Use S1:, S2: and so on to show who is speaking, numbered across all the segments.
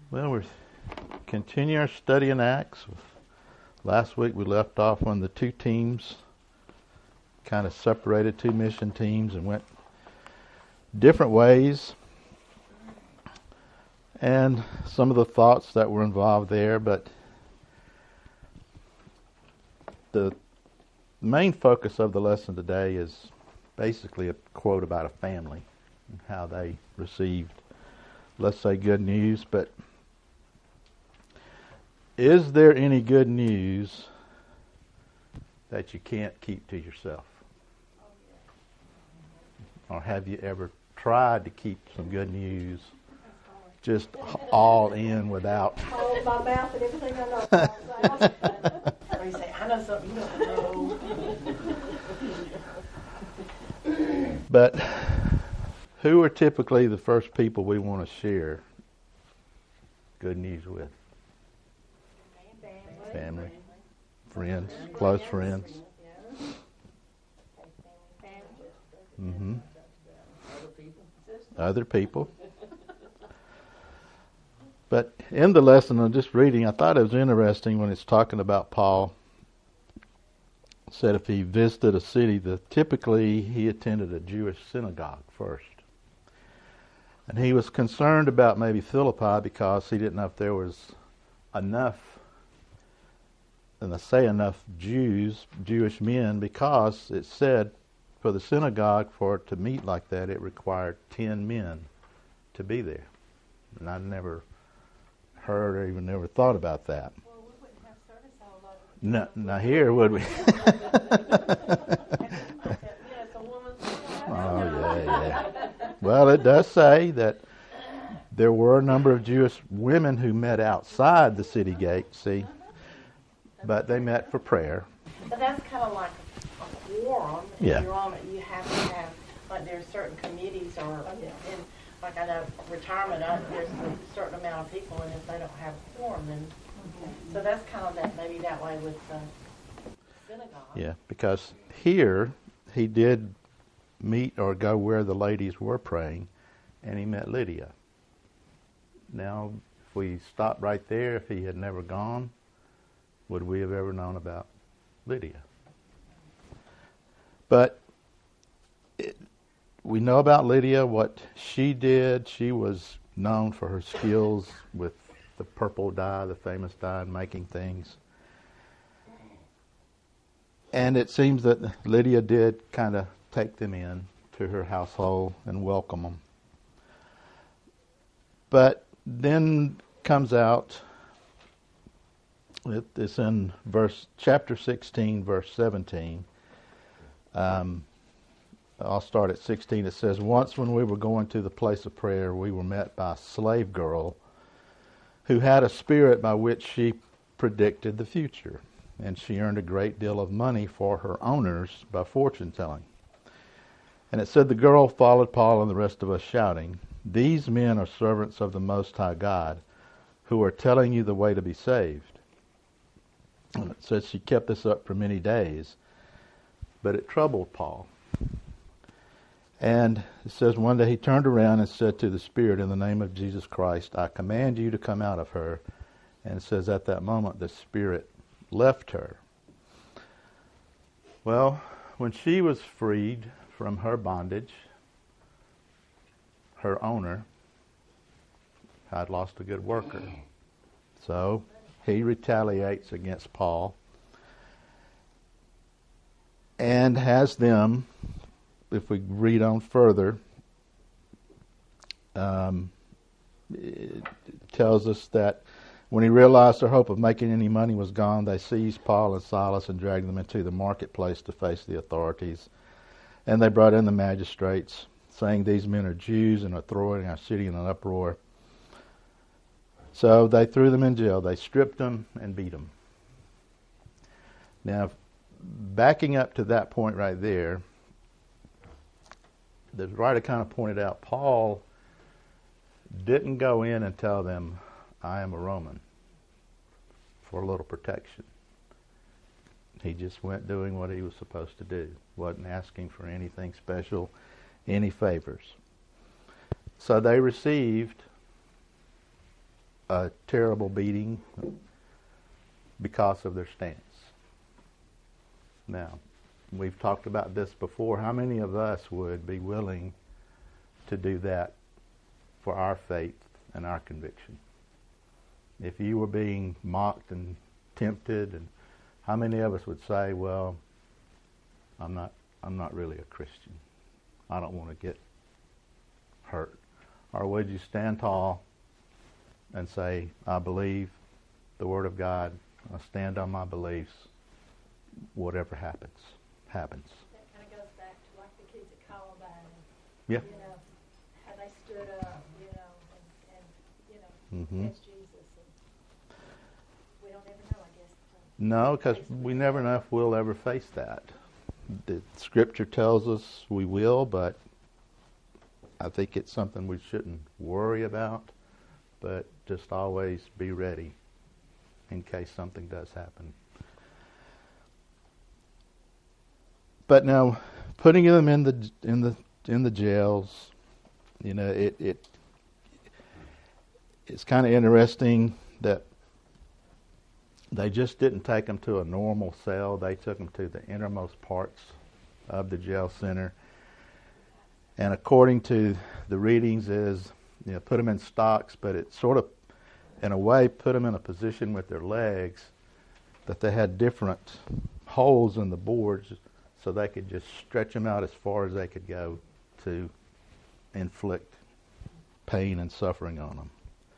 S1: Well, we're continuing our study in Acts. Last week we left off when the two teams kind of separated, two mission teams, and went different ways. And some of the thoughts that were involved there, but the main focus of the lesson today is basically a quote about a family and how they received, let's say, good news. But is there any good news that you can't keep to yourself? Or have you ever tried to keep some good news just all in without?
S2: Hold my mouth and everything I know.
S3: Or you say, I know something you don't know.
S1: But who are typically the first people we want to share good news with? Family, friends, close friends. Mm-hmm. Other people. But in the lesson I'm just reading, I thought it was interesting when it's talking about Paul. It said if he visited a city, typically he attended a Jewish synagogue first. And he was concerned about maybe Philippi because he didn't know if there was enough, and I say enough Jewish men, because it said for the synagogue, for it to meet like that, it required 10 men to be there. And I'd never heard or even never thought about that.
S2: Well, we wouldn't have service all over.
S1: No, not here, would we? Oh, yeah. Well, it does say that there were a number of Jewish women who met outside the city gate, see? But they met for prayer.
S3: But that's kind of like a quorum.
S1: Yeah.
S3: If you're on it, you have to have, like there's certain committees or, in, like I know retirement, there's a certain amount of people, and if they don't have a quorum, then, so that's kind of that, maybe that way with the synagogue.
S1: Yeah, because here he did meet or go where the ladies were praying, and he met Lydia. Now, if we stopped right there, if he had never gone, would we have ever known about Lydia? But we know about Lydia, what she did. She was known for her skills with the purple dye, the famous dye, in making things. And it seems that Lydia did kind of take them in to her household and welcome them. But then comes out, it's in chapter 16, verse 17. I'll start at 16. It says, once when we were going to the place of prayer, we were met by a slave girl who had a spirit by which she predicted the future, and she earned a great deal of money for her owners by fortune telling. And it said the girl followed Paul and the rest of us shouting, these men are servants of the Most High God, who are telling you the way to be saved. And it says she kept this up for many days, but it troubled Paul. And it says one day he turned around and said to the spirit, in the name of Jesus Christ, I command you to come out of her. And it says at that moment the spirit left her. Well, when she was freed from her bondage, her owner had lost a good worker. So he retaliates against Paul and has them, if we read on further, it tells us that when he realized their hope of making any money was gone, they seized Paul and Silas and dragged them into the marketplace to face the authorities. And they brought in the magistrates, saying, these men are Jews and are throwing our city in an uproar. So they threw them in jail. They stripped them and beat them. Now, backing up to that point right there, the writer kind of pointed out Paul didn't go in and tell them, I am a Roman, for a little protection. He just went doing what he was supposed to do. Wasn't asking for anything special, any favors. So they received a terrible beating because of their stance. Now, we've talked about this before. How many of us would be willing to do that for our faith and our conviction? If you were being mocked and tempted, and how many of us would say, well, I'm not really a Christian. I don't want to get hurt. Or would you stand tall and say, I believe the Word of God, I stand on my beliefs, whatever happens, happens.
S2: That kind of goes back to like the kids at Columbine.
S1: Yeah.
S2: You know, how they stood up, you know, and you know,
S1: Mm-hmm.
S2: against Jesus. And we don't ever know, I guess.
S1: No, because we never know if we'll ever face that. The Scripture tells us we will, but I think it's something we shouldn't worry about, but just always be ready in case something does happen. But now, putting them in the jails, you know, it's kind of interesting that they just didn't take them to a normal cell. They took them to the innermost parts of the jail center. And according to the readings is, you know, put them in stocks, but it sort of, in a way, put them in a position with their legs that they had different holes in the boards so they could just stretch them out as far as they could go to inflict pain and suffering on them.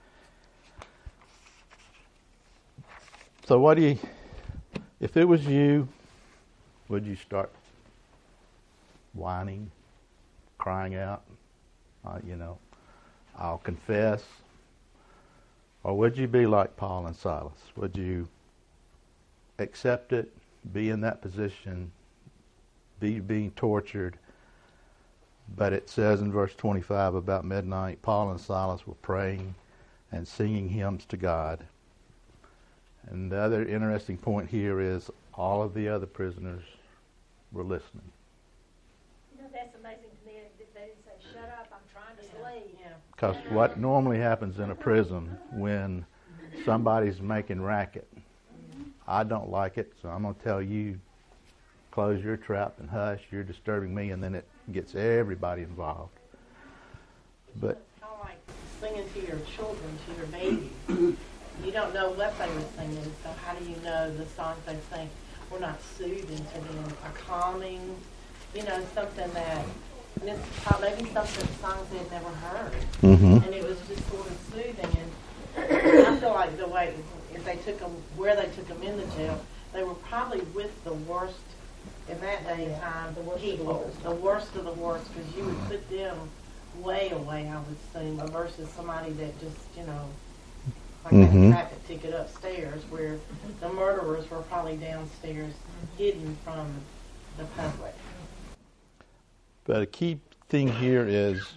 S1: So what do you, if it was you, would you start whining, crying out, you know, I'll confess? Or would you be like Paul and Silas? Would you accept it, be in that position, be being tortured? But it says in verse 25 about midnight, Paul and Silas were praying and singing hymns to God. And the other interesting point here is all of the other prisoners were listening.
S2: You know, that's amazing to me. They didn't say, shut up, I'm trying to sleep.
S3: Yeah.
S1: Because what normally happens in a prison when somebody's making racket, I don't like it, so I'm going to tell you, close your trap and hush, you're disturbing me, and then it gets everybody involved. But
S3: It's kind of like singing to your children, to your babies. You don't know what they were singing, so how do you know the songs they sing were not soothing to them, or calming, you know, something that, maybe something, songs they'd never heard.
S1: mm-hmm.
S3: And it was just sort of soothing. And I feel like the way, if they took them, where they took them in the jail, they were probably with the worst, in that day and time, people, the worst of the worst, because you would put them way away, I would assume, versus somebody that just, you know, like
S1: Mhm.
S3: that traffic ticket upstairs, where the murderers were probably downstairs, hidden from the public.
S1: But a key thing here is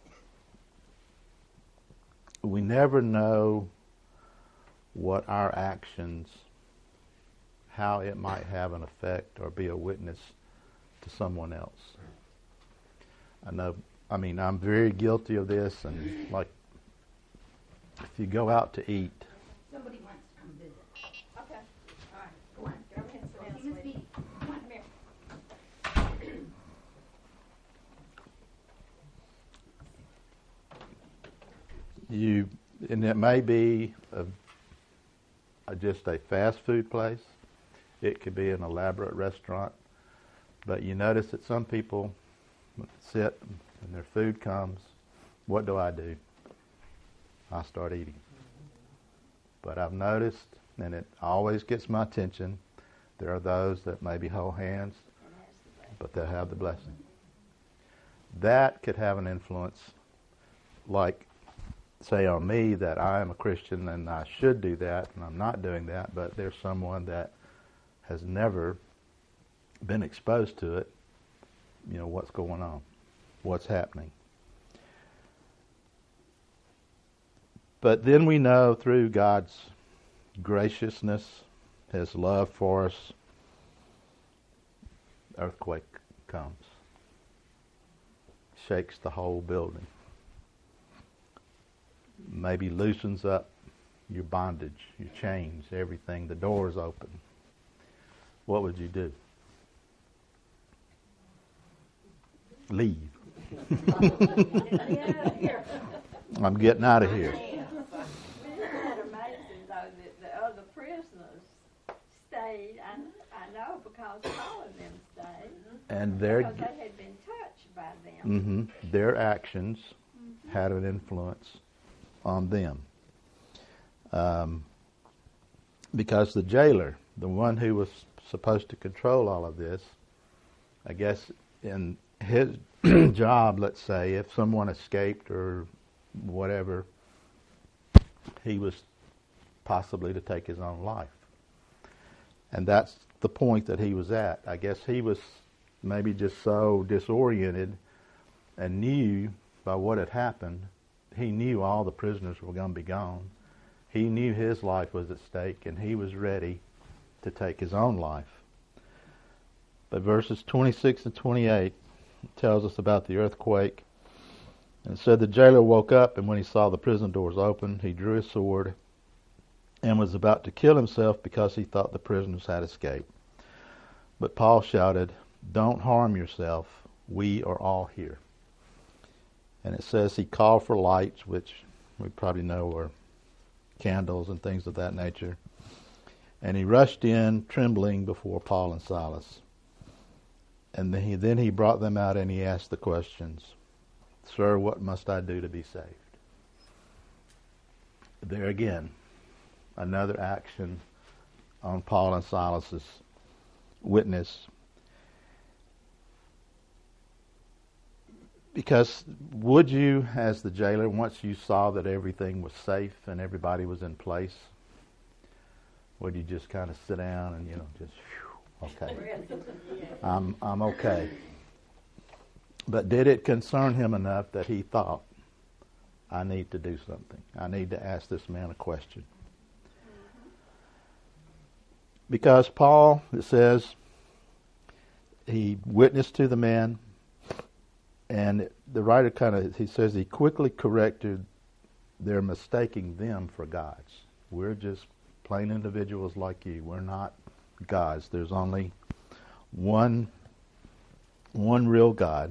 S1: we never know what our actions, how it might have an effect or be a witness to someone else. I'm very guilty of this, and like if you go out to eat,
S4: Somebody wants to come visit.
S2: Okay.
S4: All right, go on.
S2: Go ahead and sit down,
S4: He must
S2: sweetie.
S4: be, come on, come here.
S1: and it may be just a fast food place. It could be an elaborate restaurant. But you notice that some people sit and their food comes. What do? I start eating. But I've noticed, and it always gets my attention, there are those that maybe hold hands, but they'll have the blessing. That could have an influence, like, say on me, that I am a Christian and I should do that, and I'm not doing that, but there's someone that has never been exposed to it. You know, what's going on, what's happening. But then we know through God's graciousness, His love for us, earthquake comes, shakes the whole building, maybe loosens up your bondage, your chains, everything, the door's open, what would you do? Leave. I'm getting out of here.
S2: Isn't that amazing, though, that the other prisoners stayed? I know because Paul and them stayed.
S1: And
S2: Because they had been touched by them.
S1: their actions had an influence on them. Because the jailer, the one who was supposed to control all of this, I guess in his job, let's say, if someone escaped or whatever, he was possibly to take his own life. And that's the point that he was at. I guess he was maybe just so disoriented and knew by what had happened, he knew all the prisoners were going to be gone. He knew his life was at stake, and he was ready to take his own life. But verses 26 and 28 tells us about the earthquake. And it said the jailer woke up, and when he saw the prison doors open, he drew his sword and was about to kill himself because he thought the prisoners had escaped. But Paul shouted, "Don't harm yourself. We are all here." And it says he called for lights, which we probably know are candles and things of that nature. And he rushed in, trembling, before Paul and Silas. And then he brought them out and he asked the questions, "Sir, what must I do to be saved?" There again, another action on Paul and Silas's witness. Because would you, as the jailer, once you saw that everything was safe and everybody was in place, would you just kind of sit down and, just, okay, I'm okay? But did it concern him enough that he thought, I need to do something. I need to ask this man a question. Because Paul, it says, he witnessed to the man, and the writer he says he quickly corrected their mistaking them for gods. We're just plain individuals like you. We're not gods. There's only one real God.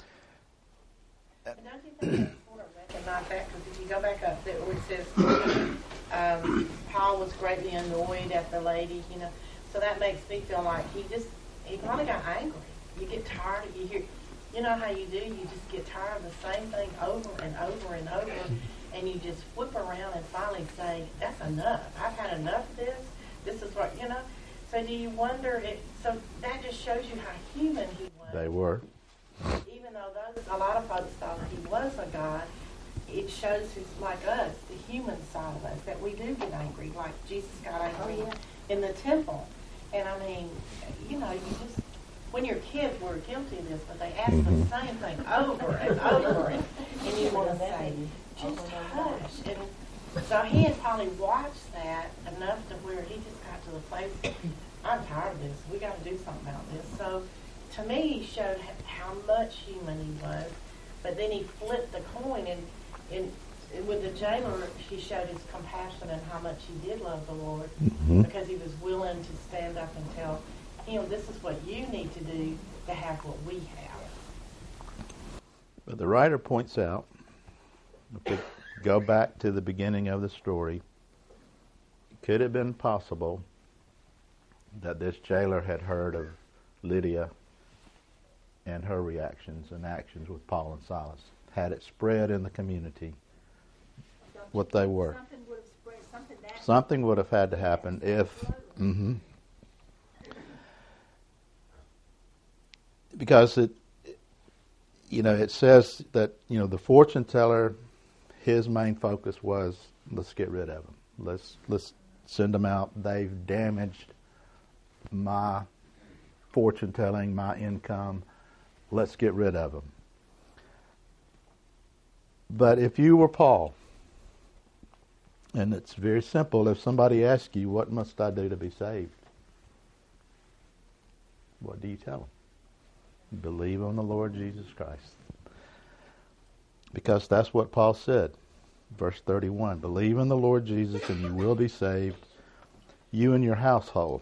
S3: And don't you think it's important to recognize that? Because if you go back up there where it says Paul was greatly annoyed at the lady, so that makes me feel like he probably got angry. You get tired, you know how you do, you just get tired of the same thing over and over and over, and you just whip around and finally say, that's enough. I've had enough of this. This is what, So do you wonder, so that just shows you how human he was.
S1: They were.
S3: Even though a lot of folks thought he was a God, it shows who's like us, the human side of us, that we do get angry, like Jesus got angry in the temple. And I mean, you just, when you're kids, we're guilty of this, but they ask the same thing over and over, and you want to say, just hush. And so he had probably watched that enough to where he just got to the place, I'm tired of this. We got to do something about this. So to me, he showed how much human he was, but then he flipped the coin, and with the jailer, he showed his compassion and how much he did love the Lord, because he was willing to stand up and tell him, this is what you need to do to have what we have.
S1: But the writer points out, if we go back to the beginning of the story, it could have been possible that this jailer had heard of Lydia and her reactions and actions with Paul and Silas. Had it spread in the community what they were.
S2: Something would have spread,
S1: something would have had to happen if... Because it says that, the fortune teller, his main focus was, let's get rid of them. Let's send them out. They've damaged my fortune telling, my income. Let's get rid of them. But if you were Paul, and it's very simple, if somebody asks you, what must I do to be saved? What do you tell them? Believe on the Lord Jesus Christ. Because that's what Paul said. Verse 31, believe in the Lord Jesus and you will be saved, you and your household.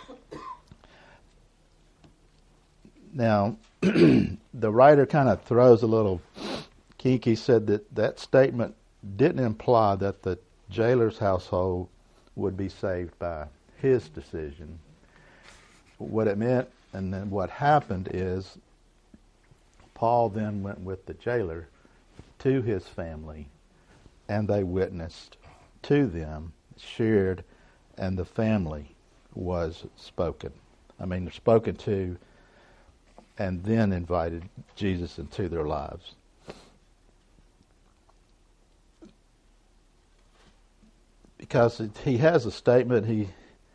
S1: Now, the writer kind of throws a little kink. He said that statement didn't imply that the jailer's household would be saved by his decision. What it meant, and then what happened is, Paul then went with the jailer to his family, and they witnessed to them, shared, and the family was spoken. Spoken to, and then invited Jesus into their lives. Because he has a statement,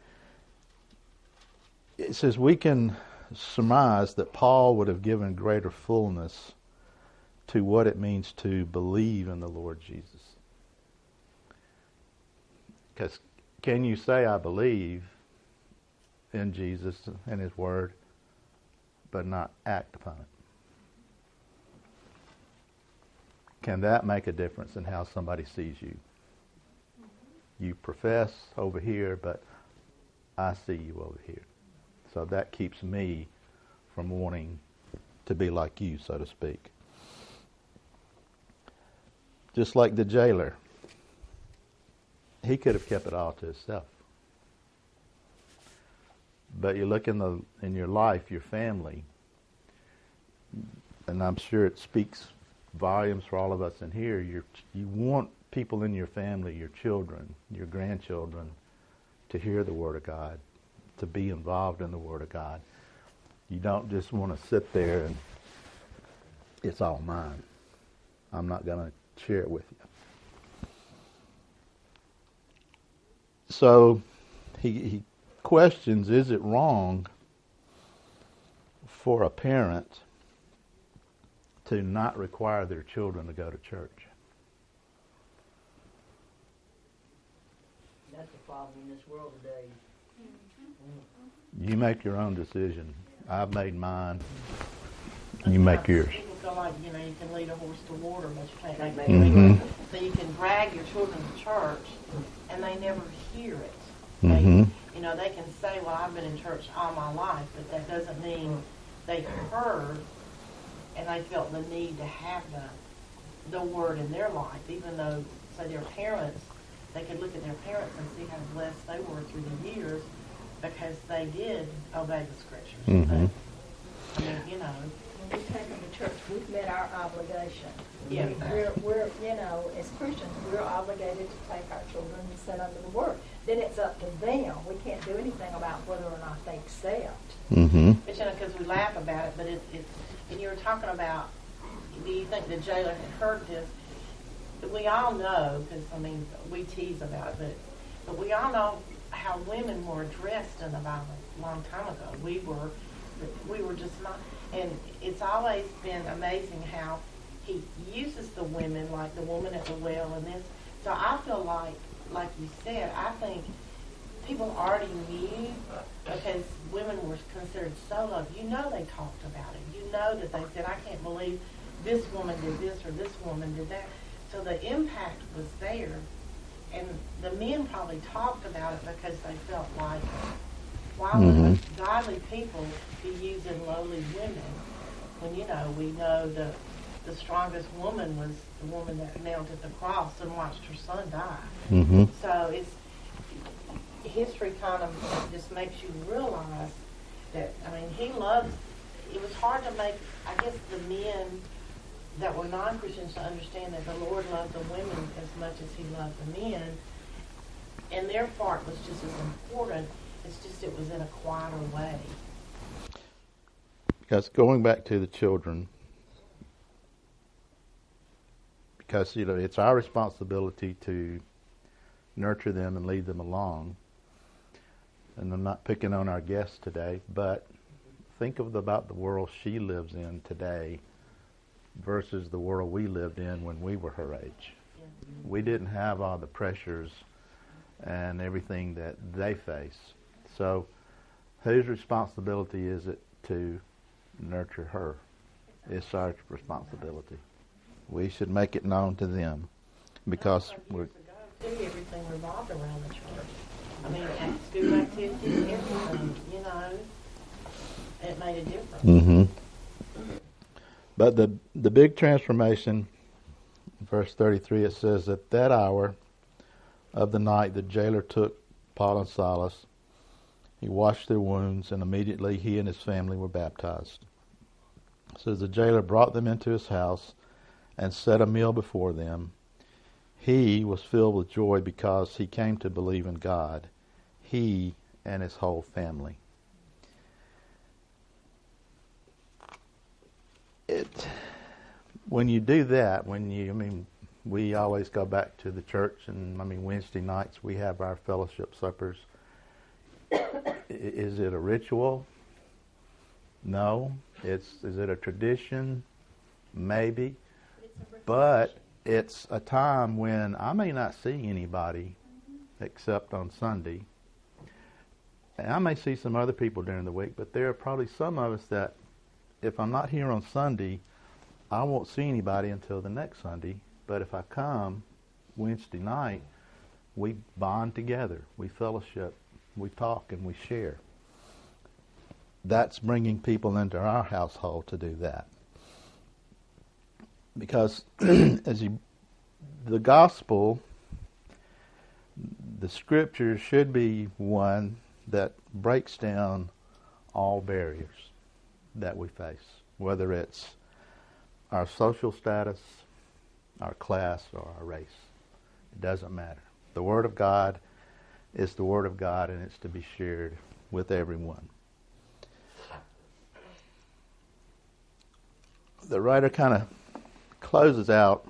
S1: it says we can surmise that Paul would have given greater fullness to what it means to believe in the Lord Jesus. Because can you say, I believe in Jesus and His Word, but not act upon it? Can that make a difference in how somebody sees you? You profess over here, but I see you over here. So that keeps me from wanting to be like you, so to speak. Just like the jailer, he could have kept it all to himself. But you look in your life, your family, and I'm sure it speaks volumes for all of us in here. You want people in your family, your children, your grandchildren, to hear the Word of God, to be involved in the Word of God. You don't just want to sit there and it's all mine. I'm not going to share it with you. So he questions, is it wrong for a parent to not require their children to go to church?
S5: That's the problem in this world today.
S1: You make your own decision. I've made mine. You make yours.
S3: People feel like, you can lead a horse to water, but you can't make
S1: Mm-hmm.
S3: So you can drag your children to church, and they never hear it.
S1: Mm-hmm.
S3: They can say, well, I've been in church all my life, but that doesn't mean they heard and they felt the need to have the Word in their life, even though, say, their parents, they could look at their parents and see how blessed they were through the years because they did obey the Scriptures.
S1: Mm-hmm.
S2: When we take them to church, we've met our obligation.
S3: Yeah.
S2: We're as Christians, we're obligated to take our children and set under the Word. Then it's up to them. We can't do anything about whether or not they accept.
S1: Mm-hmm.
S3: But because we laugh about it, but and you were talking about, do you think the jailer had heard this? We all know, because we tease about it, but we all know how women were addressed in the Bible a long time ago. We were just not, and it's always been amazing how he uses the women, like the woman at the well and this. So I feel like you said, I think people already knew because women were considered so loved. They talked about it. That they said, I can't believe this woman did this or this woman did that. So the impact was there. And the men probably talked about it because they felt like, why would godly people be using lowly women when, we know the strongest woman was the woman that knelt at the cross and watched her son die.
S1: Mm-hmm.
S3: So history kind of just makes you realize that, he loves, it was hard to make, I guess, the men that were non-Christians to understand that the Lord loved the women as much as He loved the men. And their part was just as important. It's just it was in a quieter way.
S1: Because going back to the children, because it's our responsibility to nurture them and lead them along. And I'm not picking on our guest today, but think about the world she lives in today versus the world we lived in when we were her age. We didn't have all the pressures and everything that they face. So whose responsibility is it to nurture her? It's our responsibility. We should make it known to them because
S3: Also,
S1: we're,
S3: years ago, too, everything revolved around the church. I mean, school activities, everything, you know, it made a difference.
S1: mm-hmm. But the big transformation, verse 33, it says, at that hour of the night the jailer took Paul and Silas. He washed their wounds, and immediately he and his family were baptized. It says the jailer brought them into his house and set a meal before them. He was filled with joy because he came to believe in God, he and his whole family. When you do that, we always go back to the church, and Wednesday nights we have our fellowship suppers. Is it a ritual? No. Is it a tradition? Maybe. But it's a time when I may not see anybody except on Sunday. And I may see some other people during the week, but there are probably some of us that if I'm not here on Sunday, I won't see anybody until the next Sunday. But if I come Wednesday night, we bond together, we fellowship, we talk, and we share. That's bringing people into our household to do that. Because the gospel, the scripture should be one that breaks down all barriers that we face, whether it's our social status, our class, or our race. It doesn't matter. The Word of God is the Word of God, and it's to be shared with everyone. The writer kind of closes out.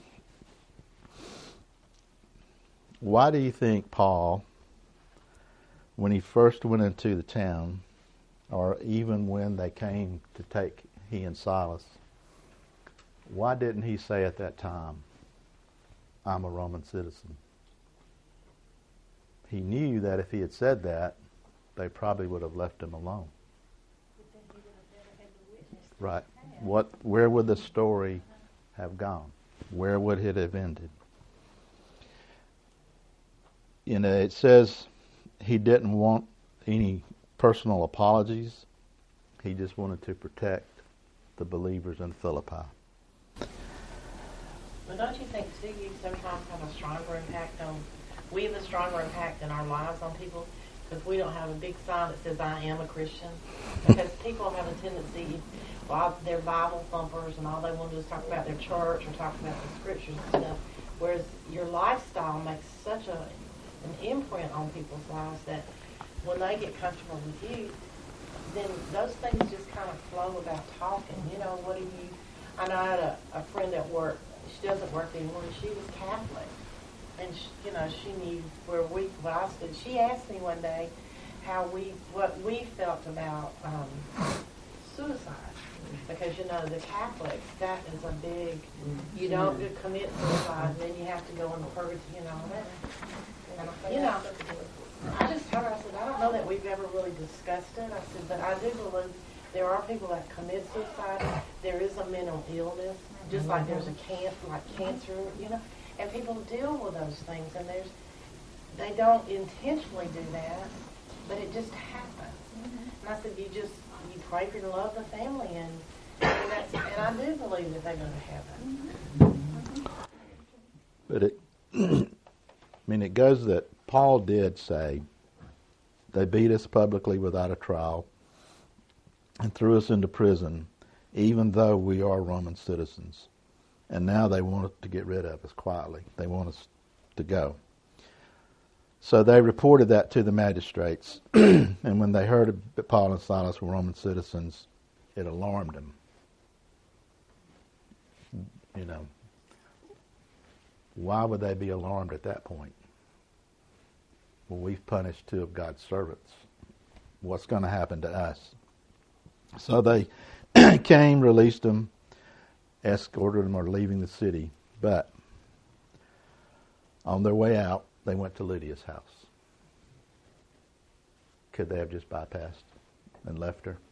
S1: Why do you think Paul, when he first went into the town, or even when they came to take he and Silas, why didn't he say at that time, I'm a Roman citizen? He knew that if he had said that, they probably would have left him alone. Right. Where would the story have gone? Where would it have ended? It says he didn't want any personal apologies. He just wanted to protect the believers in Philippi.
S3: But don't you think, too, you sometimes have a stronger impact on, we have a stronger impact in our lives on people because we don't have a big sign that says, I am a Christian. Because people have a tendency, they're Bible thumpers and all they want to do is talk about their church or talk about the scriptures and stuff. Whereas your lifestyle makes such an imprint on people's lives that when they get comfortable with you, then those things just kind of flow about talking. What do you... I know I had a friend at work. She doesn't work anymore. She was Catholic, and she knew where I stood. She asked me one day what we felt about suicide, because the Catholics, that is a big. You don't commit suicide, and then you have to go in the purgatory and all that. I just told her, I said, I don't know that we've ever really discussed it. I said, but I do believe there are people that commit suicide. There is a mental illness, just like there's cancer, and people deal with those things, and they don't intentionally do that, but it just happens. And I said, you pray for the love of the family, and I do believe that they go to heaven.
S1: But it goes that Paul did say, they beat us publicly without a trial and threw us into prison, even though we are Roman citizens. And now they want to get rid of us quietly. They want us to go. So they reported that to the magistrates. And when they heard that Paul and Silas were Roman citizens, it alarmed them. Why would they be alarmed at that point? Well, we've punished two of God's servants. What's going to happen to us? So they came, released them, escorted them, or leaving the city. But on their way out, they went to Lydia's house. Could they have just bypassed and left her?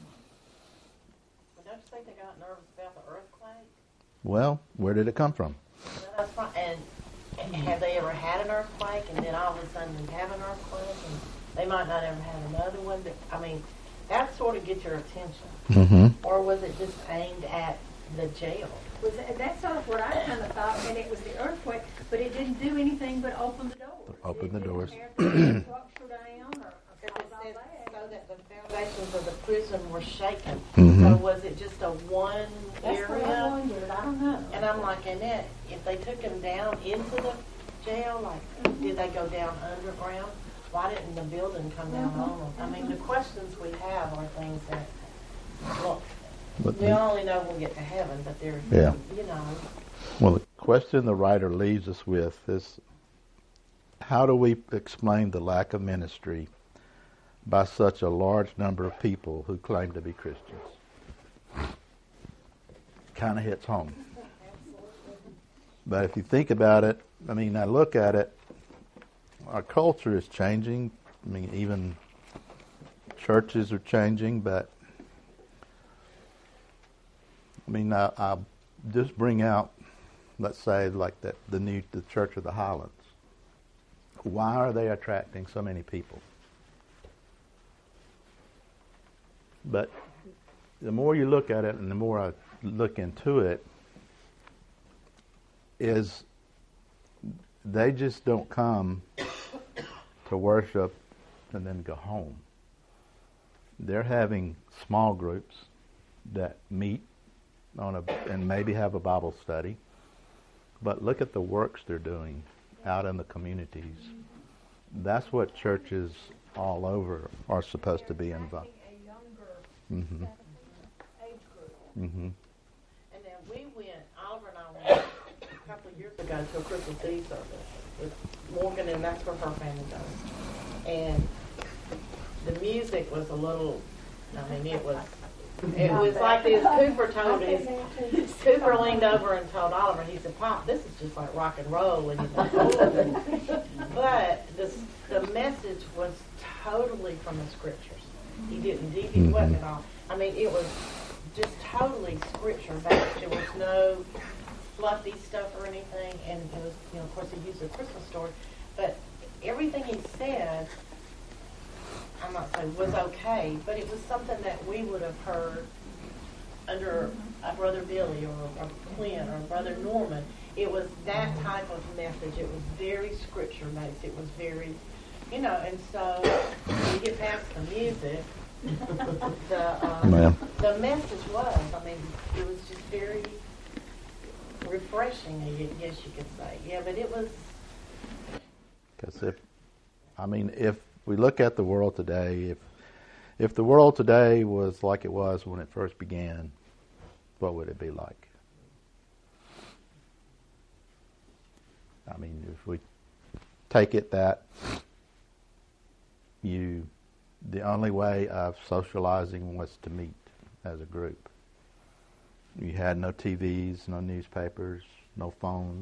S3: But don't you think they got nervous about the earthquake?
S1: Well, where did it come from?
S3: Well, that's fine. And have they ever had an earthquake, and then all of a sudden they have an earthquake, and they might not ever have another one? But, I mean, that sort of gets your attention.
S1: Mm-hmm.
S3: Or was it just aimed at the jail?
S4: That's sort of what I kind of thought, and it was the earthquake, but it didn't do anything but open the doors.
S1: Open the doors.
S4: It didn't tear the structure down or
S3: It
S4: cause
S3: was
S4: all
S3: said
S4: that.
S3: so that the foundations of the prison were shaken.
S1: Mhm.
S3: So was it just a one
S4: That's what I
S3: area?
S4: wondered. I don't know.
S3: And I'm like, Annette, if they took him down into the jail, like, did they go down underground? Why didn't the building come down on them? I mean, the questions we have are things that, look,
S1: But
S3: we only know we'll get to heaven, but they're,
S1: Yeah.
S3: you know.
S1: Well, the question the writer leaves us with is, how do we explain the lack of ministry by such a large number of people who claim to be Christians? Kind of hits home. But if you think about it, I mean, I look at it, our culture is changing. I mean, even churches are changing, but I mean, I'll just bring out, let's say, like the Church of the Highlands. Why are they attracting so many people? But the more you look at it, and the more I look into it, is they just don't come to worship and then go home. They're having small groups that meet and maybe have a Bible study. But look at the works they're doing out in the communities. That's what churches all over are supposed to be involved.
S4: A younger
S1: Mm-hmm.
S4: age group.
S1: Mm-hmm.
S3: And then we went, Oliver and I went a couple of years ago to a Christmas Eve service with Morgan, and that's where her family goes. And the music was a little, I mean, it was like this. Cooper leaned over and told Oliver, he said, Pop, this is just like rock and roll. And but the message was totally from the scriptures. He didn't deviate at all. I mean, it was just totally scripture based. There was no fluffy stuff or anything. And it was, you know, of course, he used a Christmas story. But everything he said, I'm not saying was okay, but it was something that we would have heard under a Brother Billy or a Clint or a Brother Norman. It was that type of message. It was very scripture based. It was very, you know, and so when you get past the music, the message was, I mean, it was just very refreshing, I guess you could say. Yeah, but it was.
S1: Because if we look at the world today, if the world today was like it was when it first began, what would it be like? I mean, if we take it that the only way of socializing was to meet as a group. You had no TVs, no newspapers, no phones.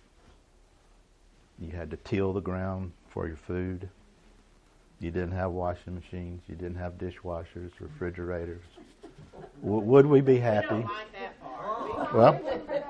S1: You had to till the ground for your food. You didn't have washing machines. You didn't have dishwashers, refrigerators. Would we be happy?
S3: We don't like that part.
S1: Well,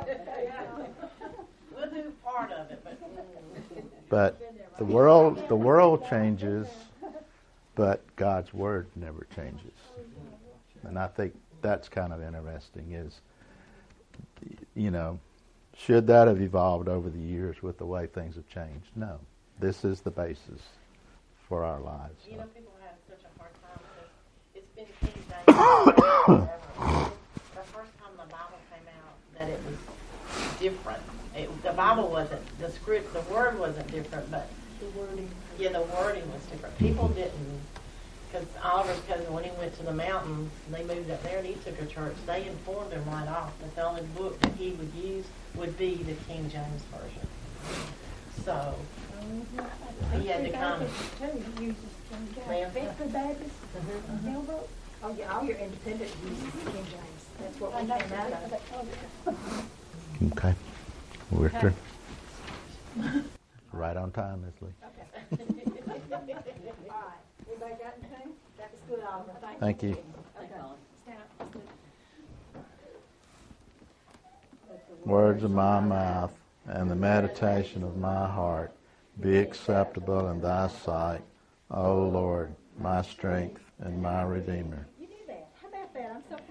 S3: We'll do part of it,
S1: but the world changes, but God's word never changes. And I think that's kind of interesting is, you know, should that have evolved over the years with the way things have changed? No. This is the basis for our lives.
S3: you know, people have such a hard time because it's been King James. The first time the Bible came out, that it was different. The Bible wasn't, the word wasn't different, but the wording was different. People didn't, because Oliver's cousin, when he went to the mountains, they moved up there and he took a church, they informed him right off that the only book that he would use would be the King James Version. So, he had to come.
S4: Bedford Baptist, Hillbrook. Oh, yeah, all your independent uses King James. That's what we came out of.
S1: Okay. We're through. Right on time, Ms. Lee.
S4: Okay. All right. Everybody got anything? That was good, Oliver.
S1: Thank you.
S4: Okay. Stand up.
S1: Words of my mouth and the meditation of my heart be acceptable in thy sight, O Lord, my strength and my Redeemer.